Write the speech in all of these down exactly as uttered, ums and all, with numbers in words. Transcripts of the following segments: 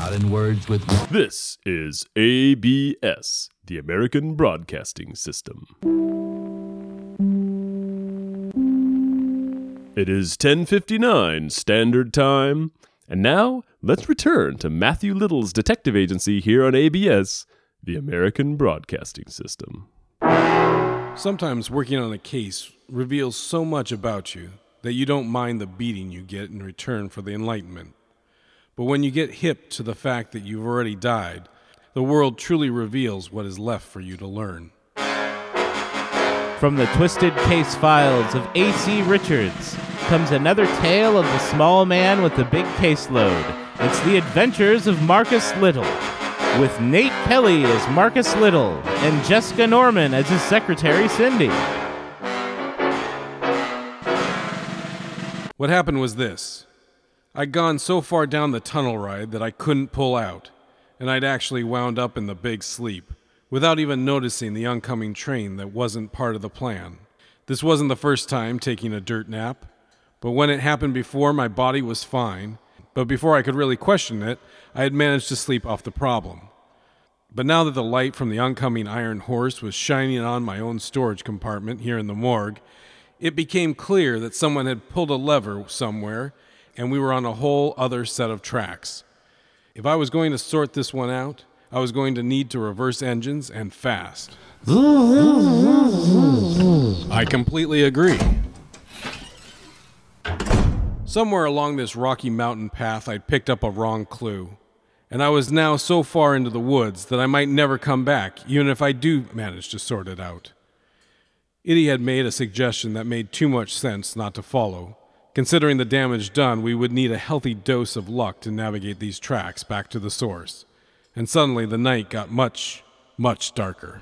Not in words with... This is A B S, the American Broadcasting System. It is ten fifty-nine Standard Time, and now let's return to Matthew Little's detective agency here on A B S, the American Broadcasting System. Sometimes working on a case reveals so much about you that you don't mind the beating you get in return for the enlightenment. But when you get hip to the fact that you've already died, the world truly reveals what is left for you to learn. From the twisted case files of A C Richards comes another tale of the small man with the big caseload. It's the adventures of Marcus Little, with Nate Kelly as Marcus Little and Jessica Norman as his secretary, Cindy. What happened was this. I'd gone so far down the tunnel ride that I couldn't pull out, and I'd actually wound up in the big sleep, without even noticing the oncoming train that wasn't part of the plan. This wasn't the first time taking a dirt nap, but when it happened before, my body was fine, but before I could really question it, I had managed to sleep off the problem. But now that the light from the oncoming Iron Horse was shining on my own storage compartment here in the morgue, it became clear that someone had pulled a lever somewhere, and we were on a whole other set of tracks. If I was going to sort this one out, I was going to need to reverse engines and fast. I completely agree. Somewhere along this rocky mountain path, I'd picked up a wrong clue, and I was now so far into the woods that I might never come back, even if I do manage to sort it out. Itty had made a suggestion that made too much sense not to follow. Considering the damage done, we would need a healthy dose of luck to navigate these tracks back to the source. And suddenly the night got much, much darker.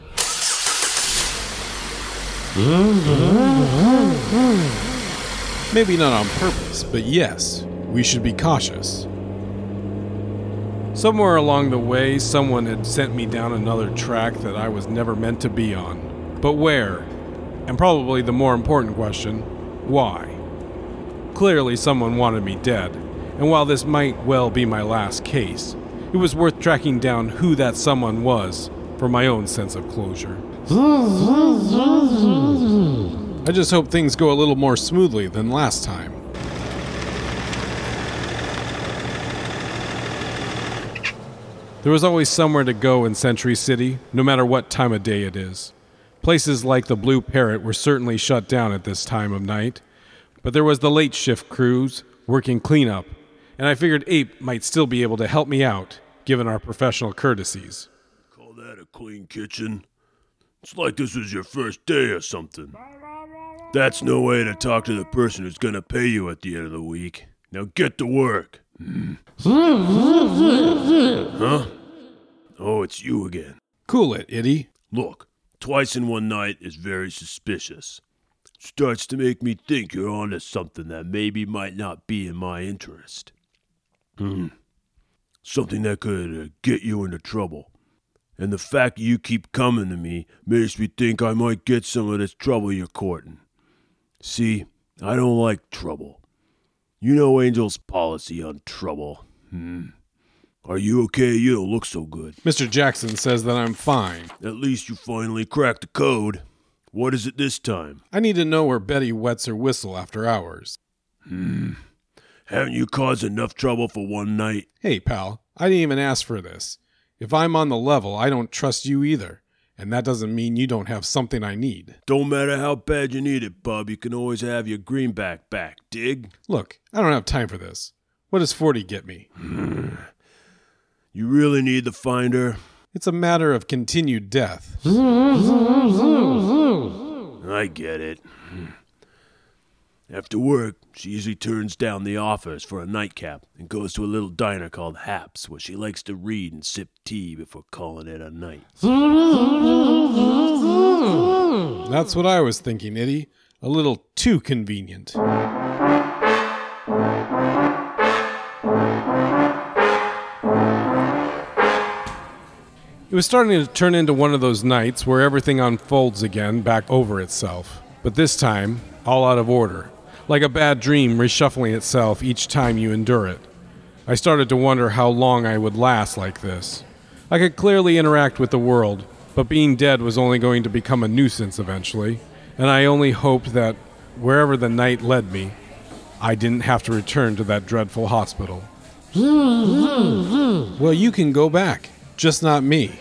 Maybe not on purpose, but yes, we should be cautious. Somewhere along the way, someone had sent me down another track that I was never meant to be on. But where? And probably the more important question, why? Clearly someone wanted me dead, and while this might well be my last case, it was worth tracking down who that someone was for my own sense of closure. I just hope things go a little more smoothly than last time. There was always somewhere to go in Century City, no matter what time of day it is. Places like the Blue Parrot were certainly shut down at this time of night, but there was the late shift crews working cleanup, and I figured Ape might still be able to help me out, given our professional courtesies. Call that a clean kitchen? It's like this was your first day or something. That's no way to talk to the person who's gonna pay you at the end of the week. Now get to work. Mm. Huh? Oh, it's you again. Cool it, Itty. Look, twice in one night is very suspicious. Starts to make me think you're onto something that maybe might not be in my interest. Hmm. Something that could uh, get you into trouble. And the fact that you keep coming to me makes me think I might get some of this trouble you're courting. See, I don't like trouble. You know Angel's policy on trouble. Hmm. Are you okay? You don't look so good. Mister Jackson says that I'm fine. At least you finally cracked the code. What is it this time? I need to know where Betty wets her whistle after hours. Hmm. Haven't you caused enough trouble for one night? Hey, pal, I didn't even ask for this. If I'm on the level, I don't trust you either. And that doesn't mean you don't have something I need. Don't matter how bad you need it, bub. You can always have your greenback back, dig? Look, I don't have time for this. What does forty get me? You really need the finder? It's a matter of continued death. I get it. After work, she usually turns down the offers for a nightcap and goes to a little diner called Haps, where she likes to read and sip tea before calling it a night. That's what I was thinking, Itty. A little too convenient. It was starting to turn into one of those nights where everything unfolds again back over itself. But this time, all out of order. Like a bad dream reshuffling itself each time you endure it. I started to wonder how long I would last like this. I could clearly interact with the world, but being dead was only going to become a nuisance eventually, and I only hoped that wherever the night led me, I didn't have to return to that dreadful hospital. Well, you can go back, just not me.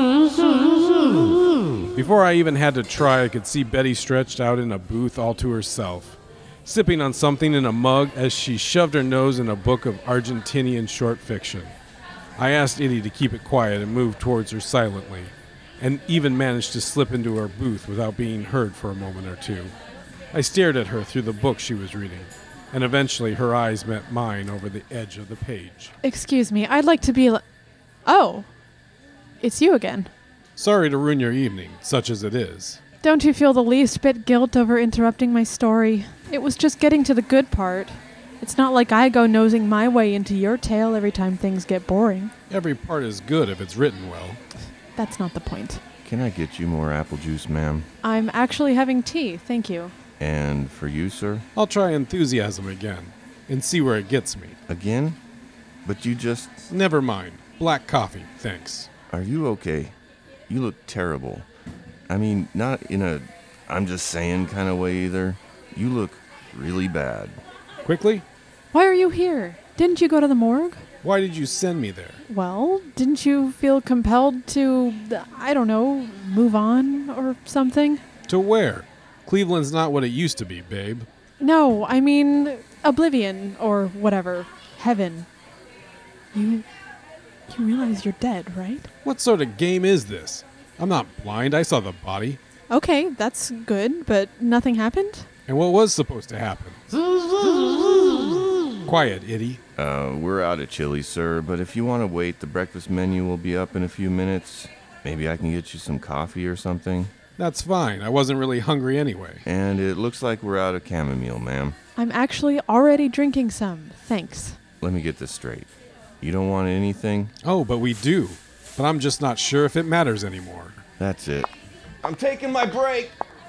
Before I even had to try, I could see Betty stretched out in a booth all to herself, sipping on something in a mug as she shoved her nose in a book of Argentinian short fiction. I asked Itty to keep it quiet and moved towards her silently, and even managed to slip into her booth without being heard for a moment or two. I stared at her through the book she was reading, and eventually her eyes met mine over the edge of the page. Excuse me, I'd like to be li- Oh, it's you again. Sorry to ruin your evening, such as it is. Don't you feel the least bit guilt over interrupting my story? It was just getting to the good part. It's not like I go nosing my way into your tale every time things get boring. Every part is good if it's written well. That's not the point. Can I get you more apple juice, ma'am? I'm actually having tea, thank you. And for you, sir? I'll try enthusiasm again, and see where it gets me. Again? But you just... Never mind. Black coffee, thanks. Are you okay? You look terrible. I mean, not in a I'm just saying kind of way either. You look really bad. Quickly? Why are you here? Didn't you go to the morgue? Why did you send me there? Well, didn't you feel compelled to, I don't know, move on or something? To where? Cleveland's not what it used to be, babe. No, I mean oblivion or whatever. Heaven. You... you realize you're dead, right? What sort of game is this? I'm not blind. I saw the body. Okay, that's good, but nothing happened? And what was supposed to happen? Quiet, Itty. Uh, we're out of chili, sir, but if you want to wait, the breakfast menu will be up in a few minutes. Maybe I can get you some coffee or something. That's fine. I wasn't really hungry anyway. And it looks like we're out of chamomile, ma'am. I'm actually already drinking some, thanks. Let me get this straight. You don't want anything? Oh, but we do. But I'm just not sure if it matters anymore. That's it. I'm taking my break!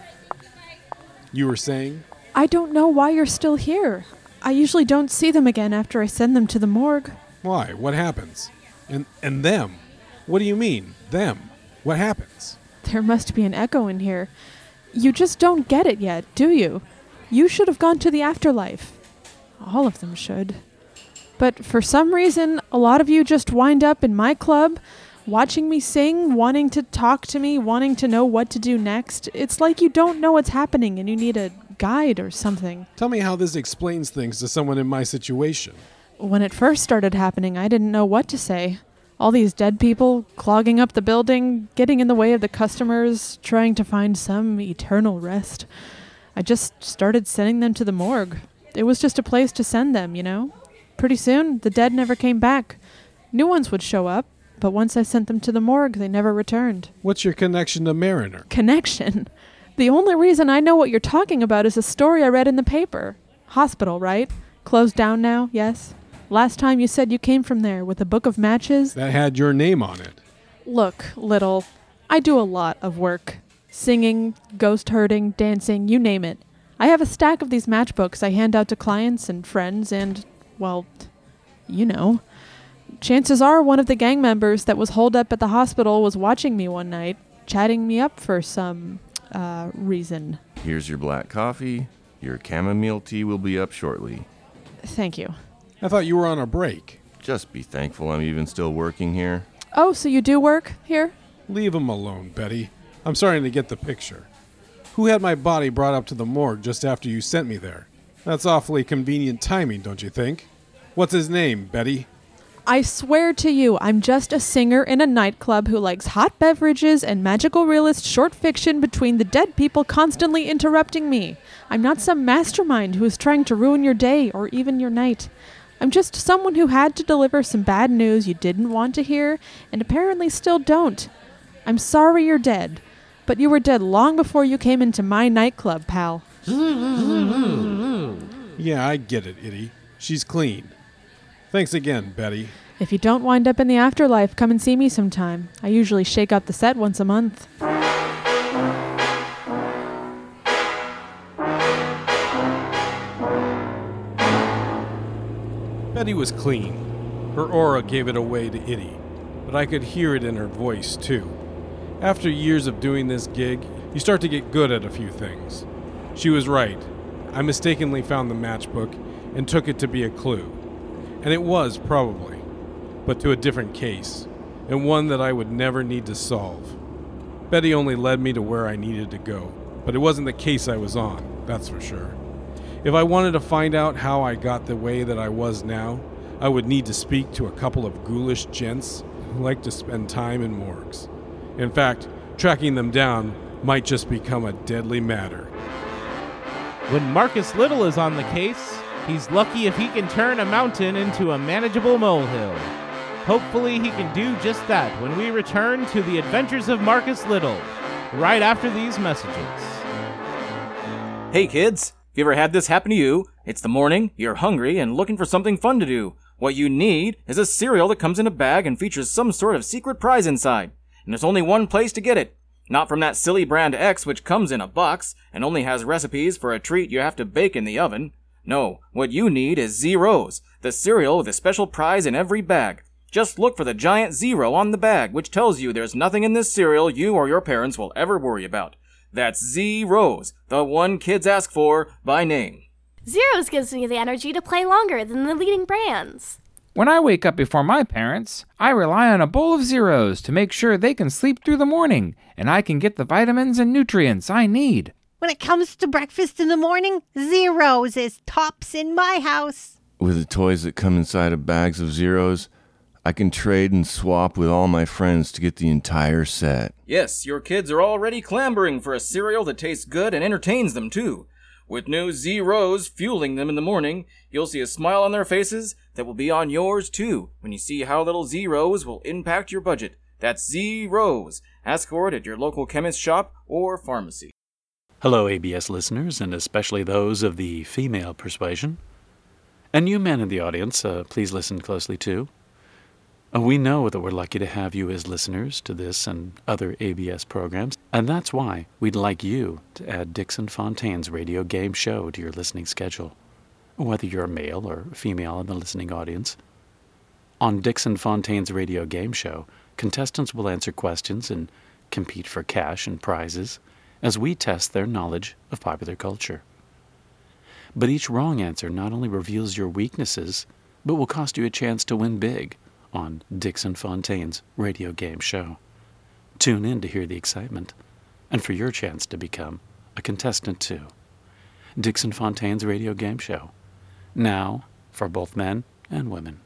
You were saying? I don't know why you're still here. I usually don't see them again after I send them to the morgue. Why? What happens? And and them? What do you mean, them? What happens? There must be an echo in here. You just don't get it yet, do you? You should have gone to the afterlife. All of them should. But for some reason, a lot of you just wind up in my club, watching me sing, wanting to talk to me, wanting to know what to do next. It's like you don't know what's happening and you need a guide or something. Tell me how this explains things to someone in my situation. When it first started happening, I didn't know what to say. All these dead people clogging up the building, getting in the way of the customers, trying to find some eternal rest. I just started sending them to the morgue. It was just a place to send them, you know? Pretty soon, the dead never came back. New ones would show up, but once I sent them to the morgue, they never returned. What's your connection to Mariner? Connection? The only reason I know what you're talking about is a story I read in the paper. Hospital, right? Closed down now, yes? Last time you said you came from there with a book of matches. That had your name on it. Look, Little, I do a lot of work. Singing, ghost herding, dancing, you name it. I have a stack of these matchbooks I hand out to clients and friends and, well, you know. Chances are one of the gang members that was holed up at the hospital was watching me one night, chatting me up for some, uh, reason. Here's your black coffee. Your chamomile tea will be up shortly. Thank you. I thought you were on a break. Just be thankful I'm even still working here. Oh, so you do work here? Leave him alone, Betty. I'm starting to get the picture. Who had my body brought up to the morgue just after you sent me there? That's awfully convenient timing, don't you think? What's his name, Betty? I swear to you, I'm just a singer in a nightclub who likes hot beverages and magical realist short fiction between the dead people constantly interrupting me. I'm not some mastermind who is trying to ruin your day or even your night. I'm just someone who had to deliver some bad news you didn't want to hear and apparently still don't. I'm sorry you're dead, but you were dead long before you came into my nightclub, pal. Yeah, I get it, Itty. She's clean. Thanks again, Betty. If you don't wind up in the afterlife, come and see me sometime. I usually shake up the set once a month. Betty was clean. Her aura gave it away to Itty, but I could hear it in her voice, too. After years of doing this gig, you start to get good at a few things. She was right. I mistakenly found the matchbook and took it to be a clue. And it was, probably, but to a different case, and one that I would never need to solve. Betty only led me to where I needed to go, but it wasn't the case I was on, that's for sure. If I wanted to find out how I got the way that I was now, I would need to speak to a couple of ghoulish gents who like to spend time in morgues. In fact, tracking them down might just become a deadly matter. When Marcus Little is on the case, he's lucky if he can turn a mountain into a manageable molehill. Hopefully he can do just that when we return to the Adventures of Marcus Little, right after these messages. Hey kids, if you ever had this happen to you, it's the morning, you're hungry and looking for something fun to do. What you need is a cereal that comes in a bag and features some sort of secret prize inside. And there's only one place to get it. Not from that silly brand X which comes in a box and only has recipes for a treat you have to bake in the oven. No, what you need is Zeros, the cereal with a special prize in every bag. Just look for the giant zero on the bag, which tells you there's nothing in this cereal you or your parents will ever worry about. That's Zeros, the one kids ask for by name. Zeros gives me the energy to play longer than the leading brands. When I wake up before my parents, I rely on a bowl of Zeros to make sure they can sleep through the morning, and I can get the vitamins and nutrients I need. When it comes to breakfast in the morning, Zeros is tops in my house. With the toys that come inside of bags of Zeros, I can trade and swap with all my friends to get the entire set. Yes, your kids are already clamoring for a cereal that tastes good and entertains them too. With new Zeros fueling them in the morning, you'll see a smile on their faces that will be on yours too when you see how little Zeros will impact your budget. That's Zeros. Ask for it at your local chemist shop or pharmacy. Hello, A B S listeners, and especially those of the female persuasion. And you men in the audience, uh, please listen closely too. Uh, we know that we're lucky to have you as listeners to this and other A B S programs, and that's why we'd like you to add Dixon Fontaine's radio game show to your listening schedule, whether you're a male or female in the listening audience. On Dixon Fontaine's radio game show, contestants will answer questions and compete for cash and prizes as we test their knowledge of popular culture. But each wrong answer not only reveals your weaknesses, but will cost you a chance to win big on Dixon Fontaine's radio game show. Tune in to hear the excitement and for your chance to become a contestant too. Dixon Fontaine's radio game show, now for both men and women.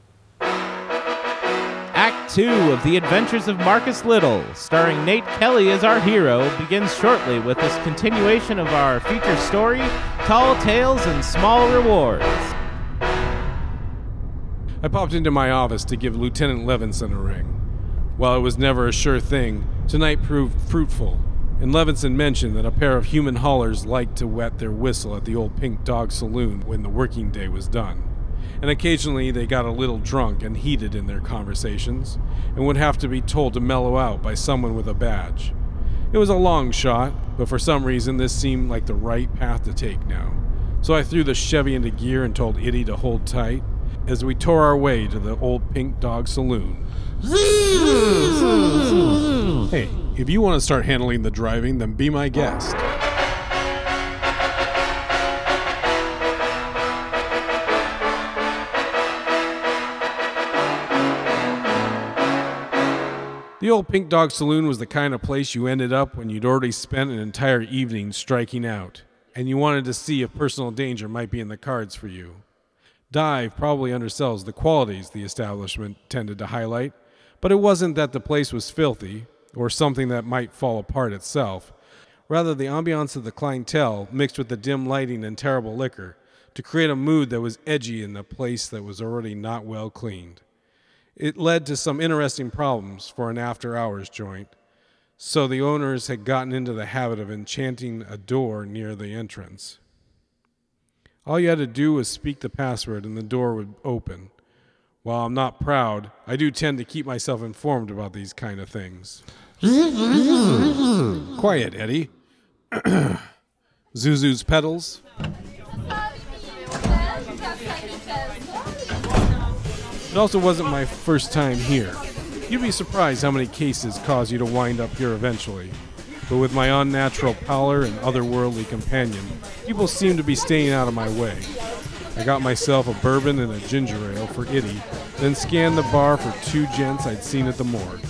Act two of The Adventures of Marcus Little, starring Nate Kelly as our hero, begins shortly with this continuation of our feature story, Tall Tales and Small Rewards. I popped into my office to give Lieutenant Levinson a ring. While it was never a sure thing, tonight proved fruitful, and Levinson mentioned that a pair of human haulers liked to wet their whistle at the old Pink Dog Saloon when the working day was done. And occasionally they got a little drunk and heated in their conversations, and would have to be told to mellow out by someone with a badge. It was a long shot, but for some reason this seemed like the right path to take now. So I threw the Chevy into gear and told Itty to hold tight, as we tore our way to the old Pink Dog Saloon. Hey, if you want to start handling the driving, then be my guest. The old Pink Dog Saloon was the kind of place you ended up when you'd already spent an entire evening striking out, and you wanted to see if personal danger might be in the cards for you. Dive probably undersells the qualities the establishment tended to highlight, but it wasn't that the place was filthy, or something that might fall apart itself. Rather, the ambiance of the clientele mixed with the dim lighting and terrible liquor to create a mood that was edgy in a place that was already not well cleaned. It led to some interesting problems for an after-hours joint, so the owners had gotten into the habit of enchanting a door near the entrance. All you had to do was speak the password and the door would open. While I'm not proud, I do tend to keep myself informed about these kind of things. Quiet, Eddie. Zuzu's pedals. It also wasn't my first time here. You'd be surprised how many cases cause you to wind up here eventually. But with my unnatural pallor and otherworldly companion, people seem to be staying out of my way. I got myself a bourbon and a ginger ale for Itty, then scanned the bar for two gents I'd seen at the morgue.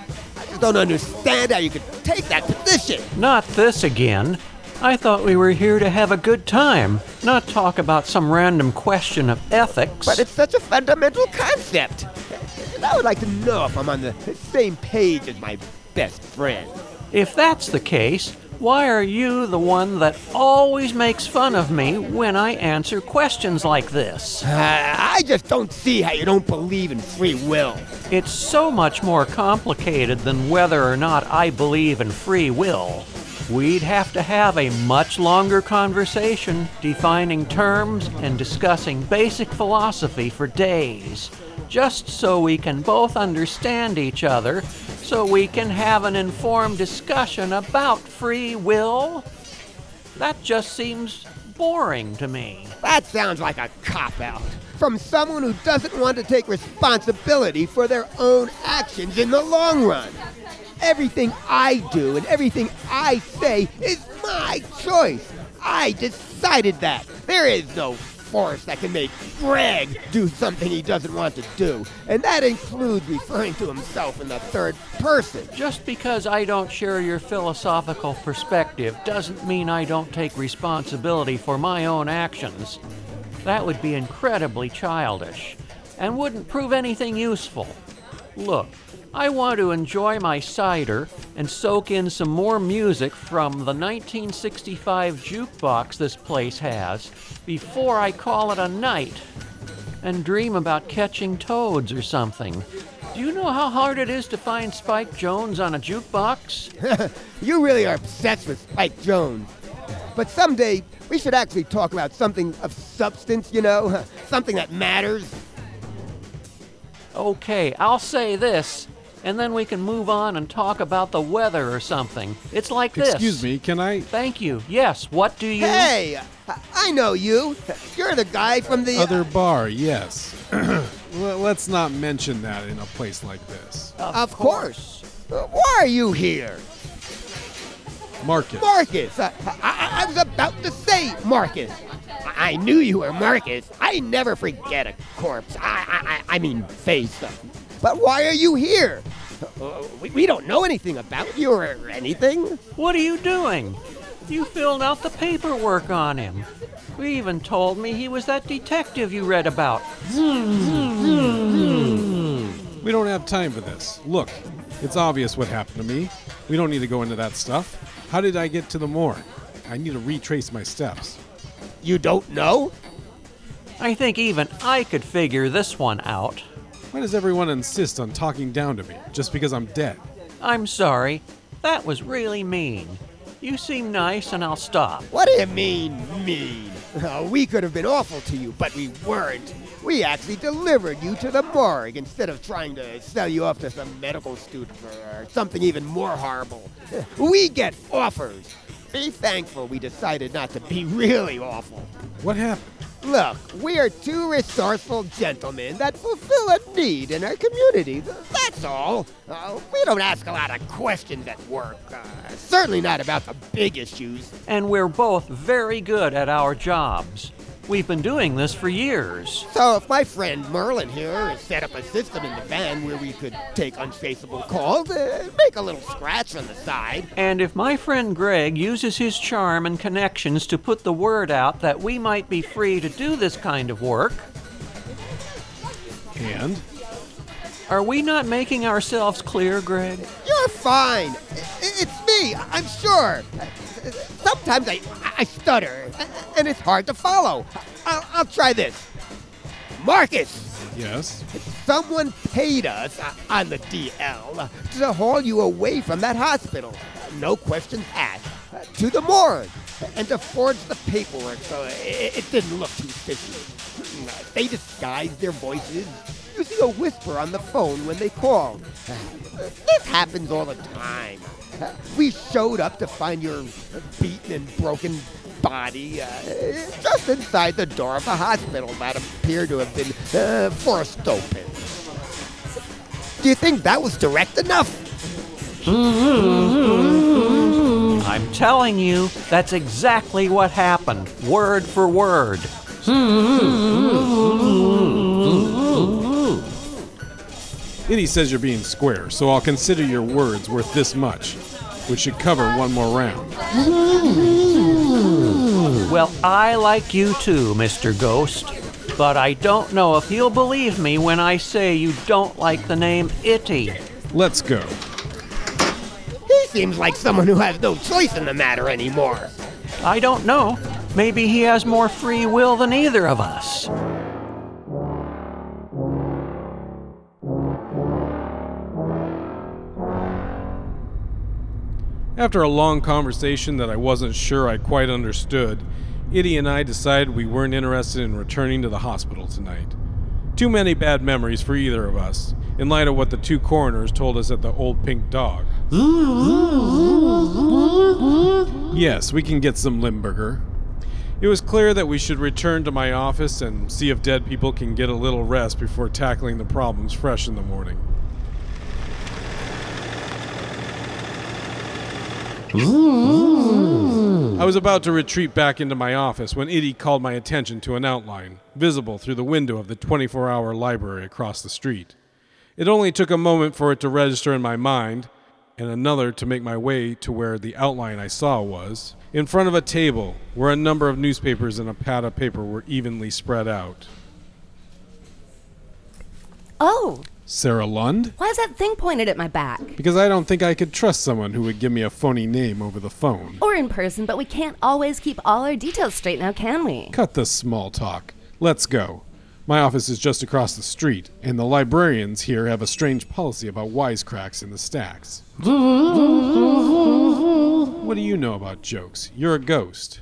I just don't understand how you could take that position. Not this again. I thought we were here to have a good time, not talk about some random question of ethics. But it's such a fundamental concept. And I would like to know if I'm on the same page as my best friend. If that's the case, why are you the one that always makes fun of me when I answer questions like this? Uh, I just don't see how you don't believe in free will. It's so much more complicated than whether or not I believe in free will. We'd have to have a much longer conversation, defining terms and discussing basic philosophy for days, just so we can both understand each other, so we can have an informed discussion about free will. That just seems boring to me. That sounds like a cop-out from someone who doesn't want to take responsibility for their own actions in the long run. Everything I do and everything I say is my choice. I decided that. There is no force that can make Greg do something he doesn't want to do. And that includes referring to himself in the third person. Just because I don't share your philosophical perspective doesn't mean I don't take responsibility for my own actions. That would be incredibly childish and wouldn't prove anything useful. Look, I want to enjoy my cider and soak in some more music from the nineteen sixty-five jukebox this place has before I call it a night and dream about catching toads or something. Do you know how hard it is to find Spike Jones on a jukebox? You really are obsessed with Spike Jones. But someday, we should actually talk about something of substance, you know? Something that matters. Okay, I'll say this, and then we can move on and talk about the weather or something. It's like this. Excuse me, can I? Thank you. Yes, what do you... Hey, I know you. You're the guy from the... Other bar, yes. Let's not mention that in a place like this. Of, of course. course. Why are you here? Marcus. Marcus! I, I, I was about to say Marcus. I knew you were Marcus. I never forget a corpse. I, I, I mean face. But why are you here? Uh, we, we don't know anything about you or anything. What are you doing? You filled out the paperwork on him. We even told me he was that detective you read about. We don't have time for this. Look, it's obvious what happened to me. We don't need to go into that stuff. How did I get to the morgue? I need to retrace my steps. You don't know? I think even I could figure this one out. Why does everyone insist on talking down to me just because I'm dead? I'm sorry. That was really mean. You seem nice and I'll stop. What do you mean, mean? Uh, we could have been awful to you, but we weren't. We actually delivered you to the morgue instead of trying to sell you off to some medical student or something even more horrible. We get offers. Be thankful we decided not to be really awful. What happened? Look, we are two resourceful gentlemen that fulfill a need in our community. That's all. Uh, we don't ask a lot of questions at work. Uh, certainly not about the big issues. And we're both very good at our jobs. We've been doing this for years. So if my friend Merlin here set up a system in the van where we could take untraceable calls, uh, make a little scratch on the side. And if my friend Greg uses his charm and connections to put the word out that we might be free to do this kind of work. And? Are we not making ourselves clear, Greg? You're fine. It's me, I'm sure. Sometimes I, I stutter, and it's hard to follow. I'll, I'll try this. Marcus! Yes? Someone paid us on the D L to haul you away from that hospital. No questions asked. To the morgue. And to forge the paperwork so it, it didn't look too fishy. They disguised their voices using a whisper on the phone when they called. This happens all the time. We showed up to find your beaten and broken body uh, just inside the door of the hospital that appeared to have been uh, forced open. Do you think that was direct enough? I'm telling you, that's exactly what happened, word for word. Itty says you're being square, so I'll consider your words worth this much, which should cover one more round. Well, I like you too, Mister Ghost, but I don't know if you'll believe me when I say you don't like the name Itty. Let's go. He seems like someone who has no choice in the matter anymore. I don't know. Maybe he has more free will than either of us. After a long conversation that I wasn't sure I quite understood, Itty and I decided we weren't interested in returning to the hospital tonight. Too many bad memories for either of us, in light of what the two coroners told us at the Old Pink Dog. Yes, we can get some Limburger. It was clear that we should return to my office and see if dead people can get a little rest before tackling the problems fresh in the morning. I was about to retreat back into my office when Itty called my attention to an outline, visible through the window of the twenty-four hour library across the street. It only took a moment for it to register in my mind, and another to make my way to where the outline I saw was, in front of a table where a number of newspapers and a pad of paper were evenly spread out. Oh! Sarah Lund? Why is that thing pointed at my back? Because I don't think I could trust someone who would give me a phony name over the phone. Or in person, but we can't always keep all our details straight now, can we? Cut the small talk. Let's go. My office is just across the street, and the librarians here have a strange policy about wisecracks in the stacks. What do you know about jokes? You're a ghost.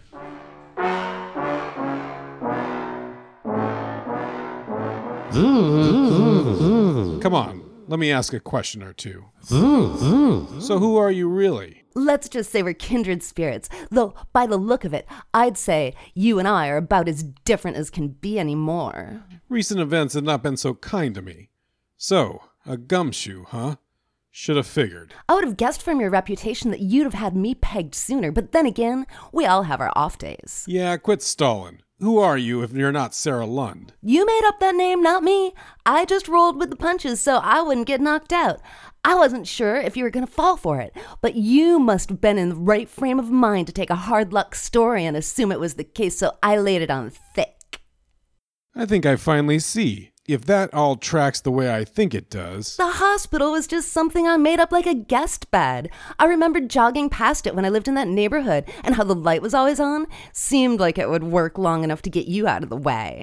Come on, let me ask a question or two. So who are you really? Let's just say we're kindred spirits, though by the look of it, I'd say you and I are about as different as can be anymore. Recent events have not been so kind to me. So, a gumshoe, huh? Should have figured. I would have guessed from your reputation that you'd have had me pegged sooner, but then again, we all have our off days. Yeah, quit stalling. Who are you if you're not Sarah Lund? You made up that name, not me. I just rolled with the punches so I wouldn't get knocked out. I wasn't sure if you were going to fall for it, but you must have been in the right frame of mind to take a hard luck story and assume it was the case, so I laid it on thick. I think I finally see. If that all tracks the way I think it does. The hospital was just something I made up like a guest bed. I remembered jogging past it when I lived in that neighborhood, and how the light was always on. Seemed like it would work long enough to get you out of the way.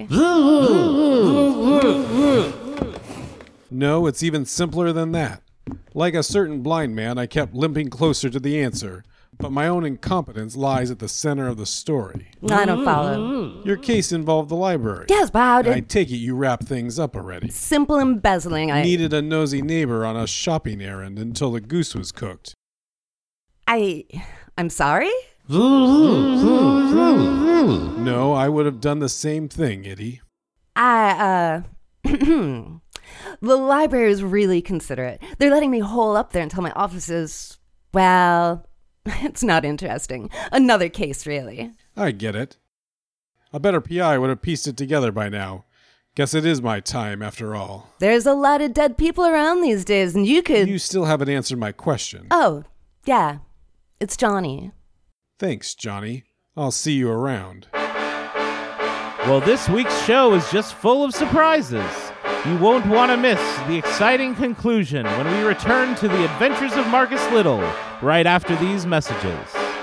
No, it's even simpler than that. Like a certain blind man, I kept limping closer to the answer, but my own incompetence lies at the center of the story. I don't follow. Your case involved the library. Yes, but how did... I take it you wrapped things up already. Simple embezzling, I... Needed a nosy neighbor on a shopping errand until the goose was cooked. I... I'm sorry? No, I would have done the same thing, Itty. I, uh... the library is really considerate. They're letting me hole up there until my office is... well... it's not interesting. Another case, really. I get it. A better P I would have pieced it together by now. Guess it is my time, after all. There's a lot of dead people around these days, and you could... You still haven't answered my question. Oh, yeah. It's Johnny. Thanks, Johnny. I'll see you around. Well, this week's show is just full of surprises. You won't want to miss the exciting conclusion when we return to the adventures of Marcus Little right after these messages.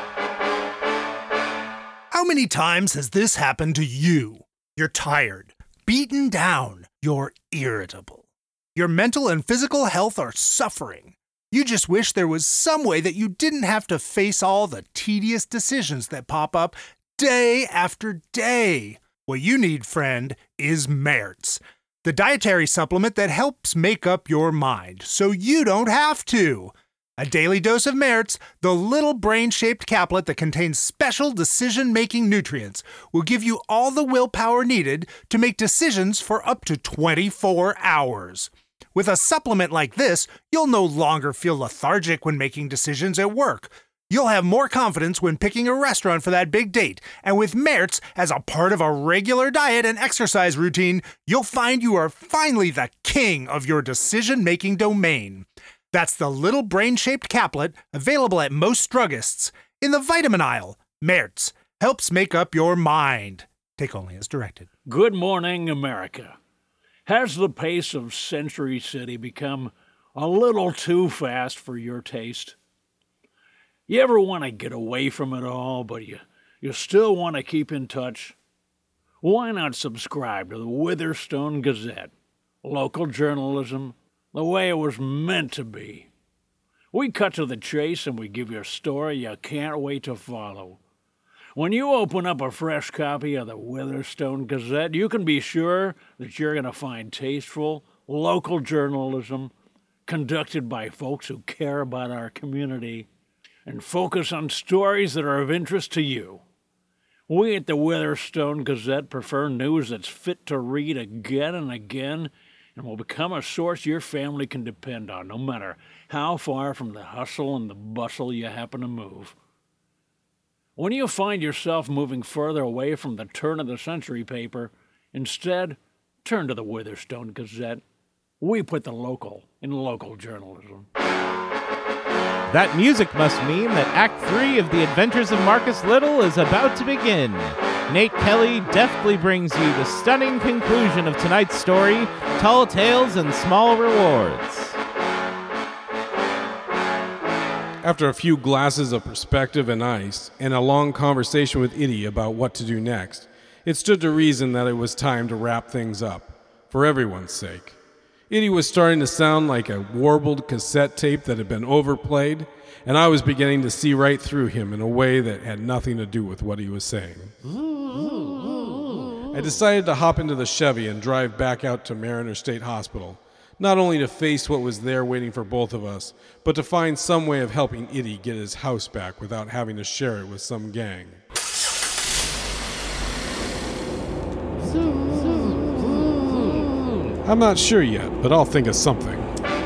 How many times has this happened to you? You're tired, beaten down, you're irritable. Your mental and physical health are suffering. You just wish there was some way that you didn't have to face all the tedious decisions that pop up day after day. What you need, friend, is Mertz, the dietary supplement that helps make up your mind so you don't have to. A daily dose of Mertz, the little brain-shaped caplet that contains special decision-making nutrients, will give you all the willpower needed to make decisions for up to twenty-four hours. With a supplement like this, you'll no longer feel lethargic when making decisions at work. You'll have more confidence when picking a restaurant for that big date. And with Mertz as a part of a regular diet and exercise routine, you'll find you are finally the king of your decision-making domain. That's the little brain-shaped caplet available at most druggists. In the vitamin aisle, Mertz helps make up your mind. Take only as directed. Good morning, America. Has the pace of Century City become a little too fast for your taste? You ever want to get away from it all, but you, you still want to keep in touch? Why not subscribe to the Witherstone Gazette? Local journalism, the way it was meant to be. We cut to the chase and we give you a story you can't wait to follow. When you open up a fresh copy of the Witherstone Gazette, you can be sure that you're going to find tasteful, local journalism conducted by folks who care about our community and focus on stories that are of interest to you. We at the Witherstone Gazette prefer news that's fit to read again and again and will become a source your family can depend on, no matter how far from the hustle and the bustle you happen to move. When you find yourself moving further away from the turn-of-the-century paper, instead, turn to the Witherstone Gazette. We put the local in local journalism. That music must mean that Act three of The Adventures of Marcus Little is about to begin. Nate Kelly deftly brings you the stunning conclusion of tonight's story, Tall Tales and Small Rewards. After a few glasses of perspective and ice, and a long conversation with Itty about what to do next, it stood to reason that it was time to wrap things up, for everyone's sake. Itty was starting to sound like a warbled cassette tape that had been overplayed, and I was beginning to see right through him in a way that had nothing to do with what he was saying. I decided to hop into the Chevy and drive back out to Mariner State Hospital, not only to face what was there waiting for both of us, but to find some way of helping Itty get his house back without having to share it with some gang. I'm not sure yet, but I'll think of something.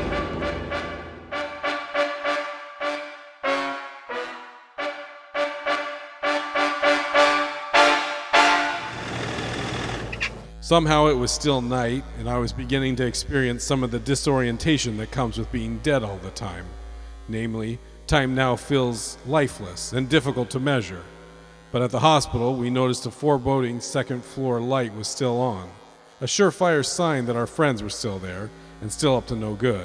Somehow it was still night, and I was beginning to experience some of the disorientation that comes with being dead all the time. Namely, time now feels lifeless and difficult to measure. But at the hospital, we noticed a foreboding second-floor light was still on, a surefire sign that our friends were still there and still up to no good.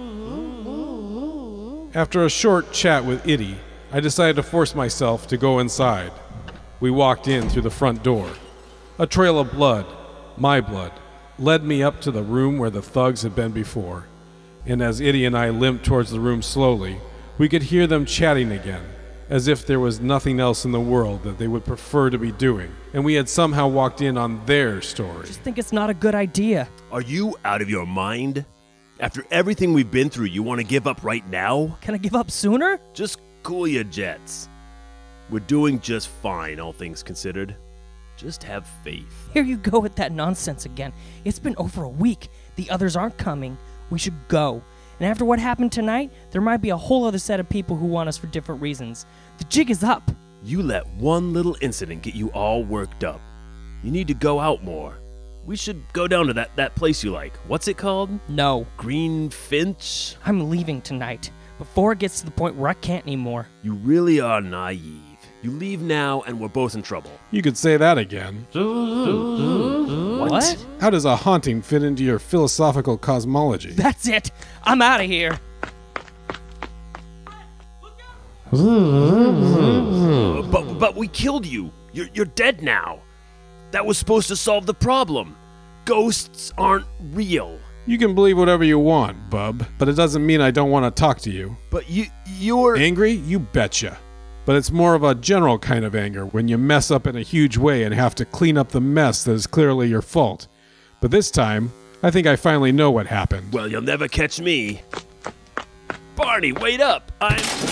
After a short chat with Itty, I decided to force myself to go inside. We walked in through the front door. A trail of blood, my blood, led me up to the room where the thugs had been before, and as Itty and I limped towards the room slowly, we could hear them chatting again, as if there was nothing else in the world that they would prefer to be doing, and we had somehow walked in on their story. Just think it's not a good idea. Are you out of your mind? After everything we've been through, you want to give up right now? Can I give up sooner? Just cool your jets. We're doing just fine, all things considered. Just have faith. Here you go with that nonsense again. It's been over a week. The others aren't coming. We should go. And after what happened tonight, there might be a whole other set of people who want us for different reasons. The jig is up. You let one little incident get you all worked up. You need to go out more. We should go down to that, that place you like. What's it called? No. Green Finch? I'm leaving tonight, before it gets to the point where I can't anymore. You really are naive. You leave now and we're both in trouble. You could say that again. What? What? How does a haunting fit into your philosophical cosmology? That's it. I'm out of here. But, but we killed you. You're, you're dead now. That was supposed to solve the problem. Ghosts aren't real. You can believe whatever you want, bub, but it doesn't mean I don't want to talk to you. But you, you're... Angry? You betcha. But it's more of a general kind of anger when you mess up in a huge way and have to clean up the mess that is clearly your fault. But this time, I think I finally know what happened. Well, you'll never catch me. Barney, wait up! I'm...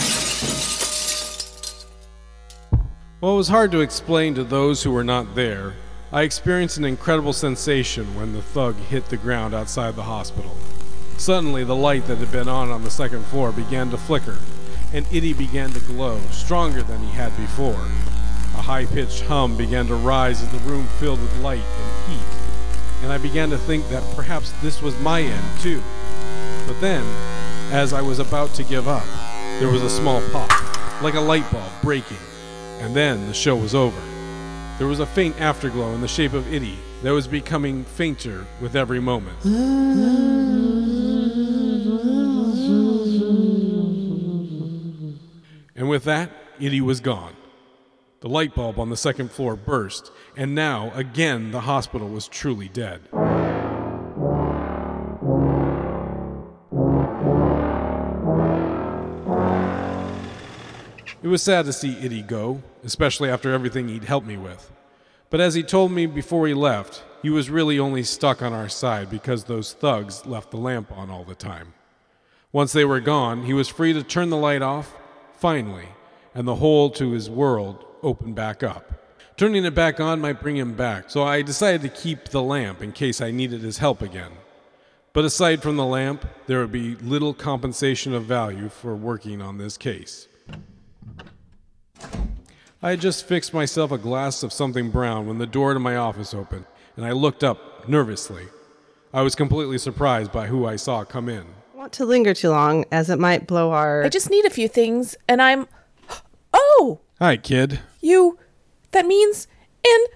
Well, it was hard to explain to those who were not there. I experienced an incredible sensation when the thug hit the ground outside the hospital. Suddenly, the light that had been on on the second floor began to flicker, and Itty began to glow, stronger than he had before. A high-pitched hum began to rise as the room filled with light and heat, and I began to think that perhaps this was my end, too. But then, as I was about to give up, there was a small pop, like a light bulb breaking, and then the show was over. There was a faint afterglow in the shape of Itty that was becoming fainter with every moment. And with that, Itty was gone. The light bulb on the second floor burst, and now, again, the hospital was truly dead. It was sad to see Itty go, especially after everything he'd helped me with. But as he told me before he left, he was really only stuck on our side because those thugs left the lamp on all the time. Once they were gone, he was free to turn the light off, finally, and the hole to his world opened back up. Turning it back on might bring him back, so I decided to keep the lamp in case I needed his help again. But aside from the lamp, there would be little compensation of value for working on this case. I had just fixed myself a glass of something brown when the door to my office opened, and I looked up nervously. I was completely surprised by who I saw come in. Want to linger too long, as it might blow our... I just need a few things, and I'm... Oh! Hi, kid. You... That means... In...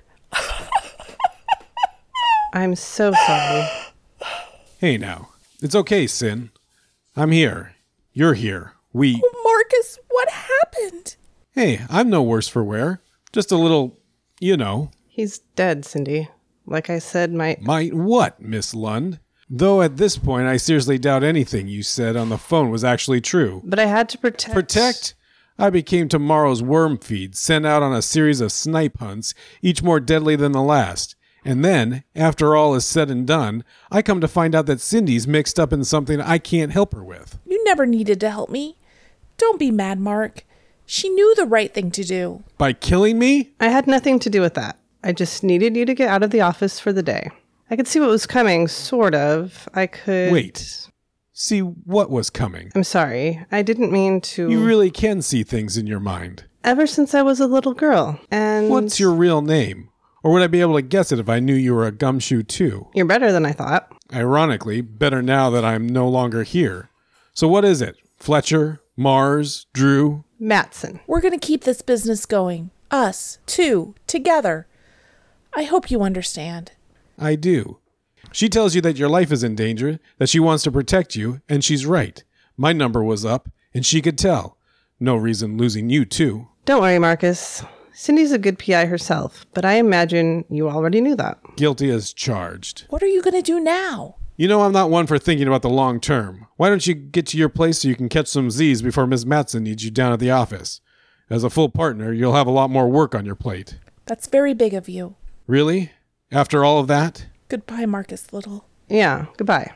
I'm so sorry. Hey now. It's okay, Sin. I'm here. You're here. We... Oh, Marcus, what happened? Hey, I'm no worse for wear. Just a little, you know. He's dead, Cindy. Like I said, might... Might what, Miss Lund? Though at this point, I seriously doubt anything you said on the phone was actually true. But I had to protect... Protect? I became tomorrow's worm feed, sent out on a series of snipe hunts, each more deadly than the last. And then, after all is said and done, I come to find out that Cindy's mixed up in something I can't help her with. You never needed to help me. Don't be mad, Mark. She knew the right thing to do. By killing me? I had nothing to do with that. I just needed you to get out of the office for the day. I could see what was coming, sort of. I could... Wait. See what was coming? I'm sorry. I didn't mean to... You really can see things in your mind. Ever since I was a little girl, and... What's your real name? Or would I be able to guess it if I knew you were a gumshoe too? You're better than I thought. Ironically, better now that I'm no longer here. So what is it? Fletcher? Mars? Drew? Matson. We're going to keep this business going. Us, two, together. I hope you understand. I do. She tells you that your life is in danger, that she wants to protect you, and she's right. My number was up, and she could tell. No reason losing you, too. Don't worry, Marcus. Cindy's a good P I herself, but I imagine you already knew that. Guilty as charged. What are you going to do now? You know I'm not one for thinking about the long term. Why don't you get to your place so you can catch some Z's before Miss Matson needs you down at the office? As a full partner, you'll have a lot more work on your plate. That's very big of you. Really? After all of that? Goodbye, Marcus Little. Yeah, goodbye.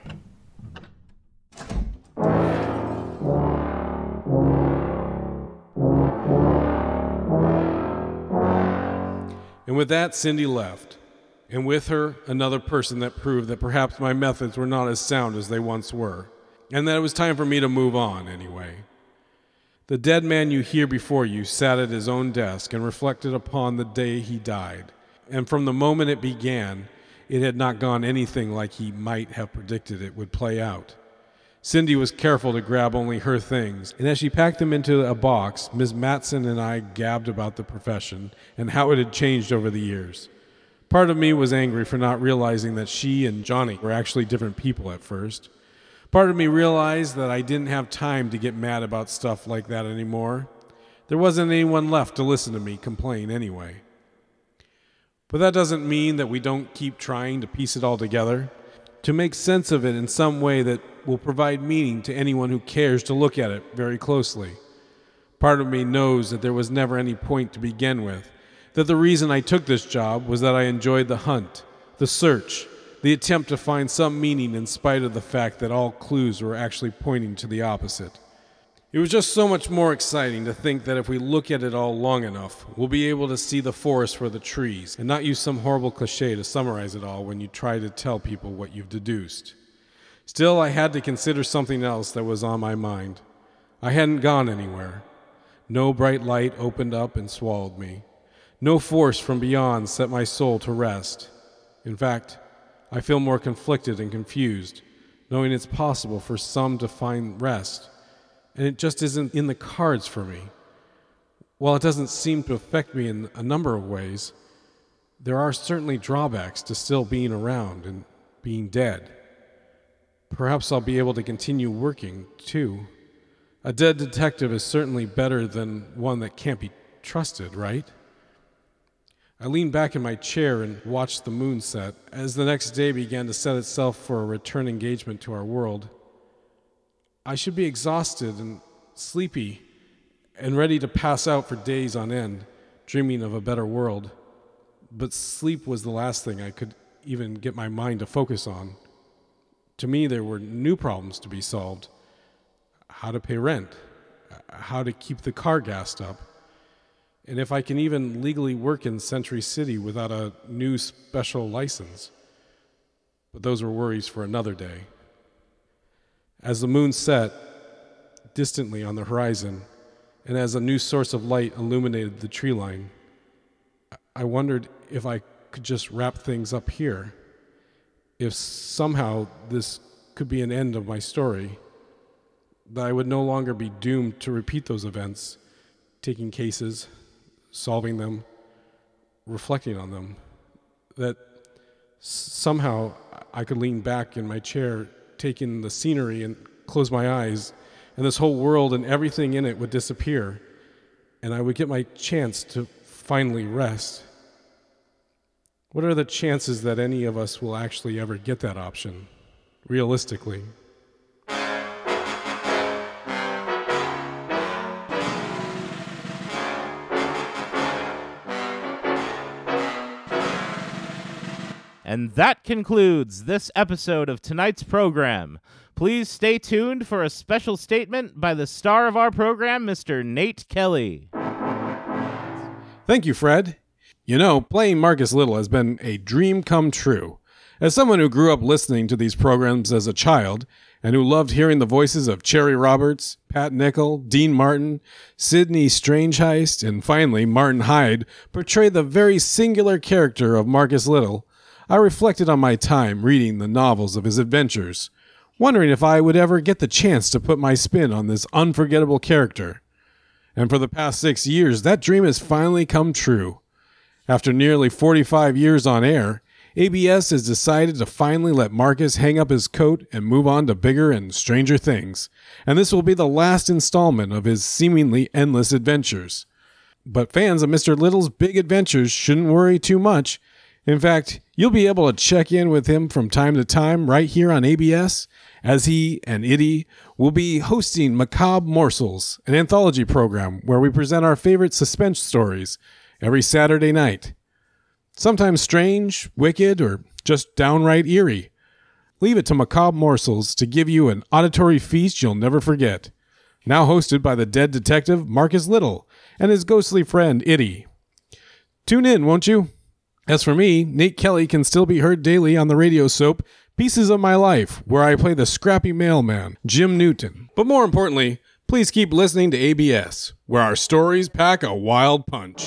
And with that, Cindy left. And with her, another person that proved that perhaps my methods were not as sound as they once were. And that it was time for me to move on, anyway. The dead man you hear before you sat at his own desk and reflected upon the day he died. And from the moment it began, it had not gone anything like he might have predicted it would play out. Cindy was careful to grab only her things, and as she packed them into a box, Miss Matson and I gabbed about the profession and how it had changed over the years. Part of me was angry for not realizing that she and Johnny were actually different people at first. Part of me realized that I didn't have time to get mad about stuff like that anymore. There wasn't anyone left to listen to me complain anyway. But that doesn't mean that we don't keep trying to piece it all together, to make sense of it in some way that will provide meaning to anyone who cares to look at it very closely. Part of me knows that there was never any point to begin with, that the reason I took this job was that I enjoyed the hunt, the search, the attempt to find some meaning in spite of the fact that all clues were actually pointing to the opposite. It was just so much more exciting to think that if we look at it all long enough, we'll be able to see the forest for the trees and not use some horrible cliche to summarize it all when you try to tell people what you've deduced. Still, I had to consider something else that was on my mind. I hadn't gone anywhere. No bright light opened up and swallowed me. No force from beyond set my soul to rest. In fact, I feel more conflicted and confused, knowing it's possible for some to find rest, and it just isn't in the cards for me. While it doesn't seem to affect me in a number of ways, there are certainly drawbacks to still being around and being dead. Perhaps I'll be able to continue working, too. A dead detective is certainly better than one that can't be trusted, right? I leaned back in my chair and watched the moon set as the next day began to set itself for a return engagement to our world. I should be exhausted and sleepy and ready to pass out for days on end, dreaming of a better world. But sleep was the last thing I could even get my mind to focus on. To me, there were new problems to be solved. How to pay rent, how to keep the car gassed up, and if I can even legally work in Century City without a new special license. But those were worries for another day. As the moon set distantly on the horizon, and as a new source of light illuminated the tree line, I wondered if I could just wrap things up here. If somehow this could be an end of my story, that I would no longer be doomed to repeat those events, taking cases, solving them, reflecting on them, that s- somehow I could lean back in my chair, take in the scenery and close my eyes, and this whole world and everything in it would disappear, and I would get my chance to finally rest. What are the chances that any of us will actually ever get that option, realistically? And that concludes this episode of tonight's program. Please stay tuned for a special statement by the star of our program, Mister Nate Kelly. Thank you, Fred. You know, playing Marcus Little has been a dream come true. As someone who grew up listening to these programs as a child, and who loved hearing the voices of Cherry Roberts, Pat Nichol, Dean Martin, Sidney Strangeheist, and finally Martin Hyde portray the very singular character of Marcus Little, I reflected on my time reading the novels of his adventures, wondering if I would ever get the chance to put my spin on this unforgettable character. And for the past six years, that dream has finally come true. After nearly forty-five years on air, A B S has decided to finally let Marcus hang up his coat and move on to bigger and stranger things, and this will be the last installment of his seemingly endless adventures. But fans of Mister Little's big adventures shouldn't worry too much. In fact, you'll be able to check in with him from time to time right here on A B S, as he and Itty will be hosting Macabre Morsels, an anthology program where we present our favorite suspense stories every Saturday night. Sometimes strange, wicked, or just downright eerie. Leave it to Macabre Morsels to give you an auditory feast you'll never forget. Now hosted by the dead detective Marcus Little and his ghostly friend Itty. Tune in, won't you? As for me, Nate Kelly can still be heard daily on the radio soap Pieces of My Life, where I play the scrappy mailman, Jim Newton. But more importantly, please keep listening to A B S, where our stories pack a wild punch.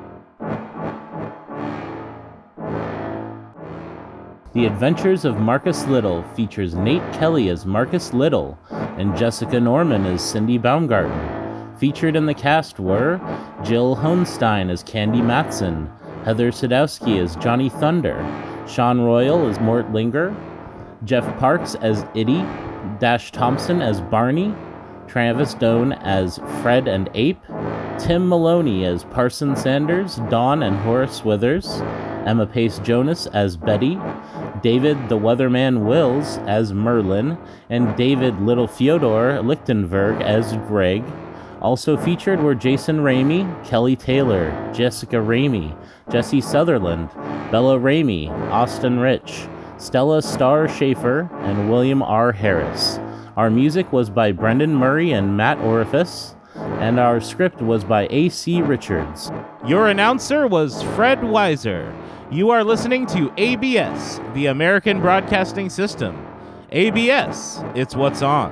The Adventures of Marcus Little features Nate Kelly as Marcus Little and Jessica Norman as Cindy Baumgarten. Featured in the cast were Jill Hohenstein as Candy Matson, Heather Sadowski as Johnny Thunder, Sean Royal as Mort Linger, Jeff Parks as Itty, Dash Thompson as Barney, Travis Doan as Fred and Ape, Tim Maloney as Parson Sanders, Dawn and Horace Withers, Emma Pace Jonas as Betty, David the Weatherman Wills as Merlin, and David Little Fyodor Lichtenberg as Greg. Also featured were Jason Ramey, Kelly Taylor, Jessica Ramey, Jesse Sutherland, Bella Ramey, Austin Rich, Stella Starr Schaefer, and William R. Harris. Our music was by Brendan Murray and Matt Orifice, and our script was by A C Richards. Your announcer was Fred Weiser. You are listening to A B S, the American Broadcasting System. A B S, it's what's on.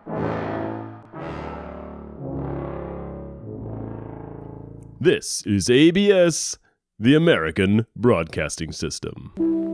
This is A B S, the American Broadcasting System.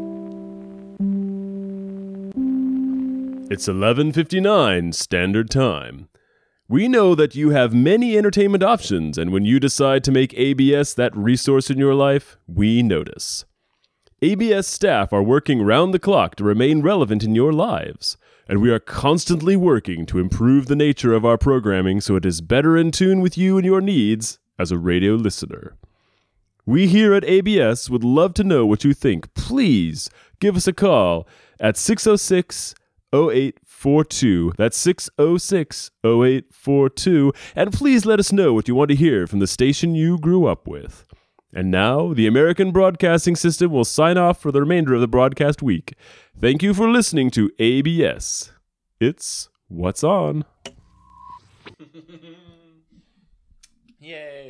It's eleven fifty-nine Standard Time. We know that you have many entertainment options, and when you decide to make A B S that resource in your life, we notice. A B S staff are working round the clock to remain relevant in your lives, and we are constantly working to improve the nature of our programming so it is better in tune with you and your needs as a radio listener. We here at A B S would love to know what you think. Please give us a call at six oh six, oh eight four two. That's six oh six, oh eight four two. And please let us know what you want to hear from the station you grew up with. And now, the American Broadcasting System will sign off for the remainder of the broadcast week. Thank you for listening to A B S. It's What's On. Yay.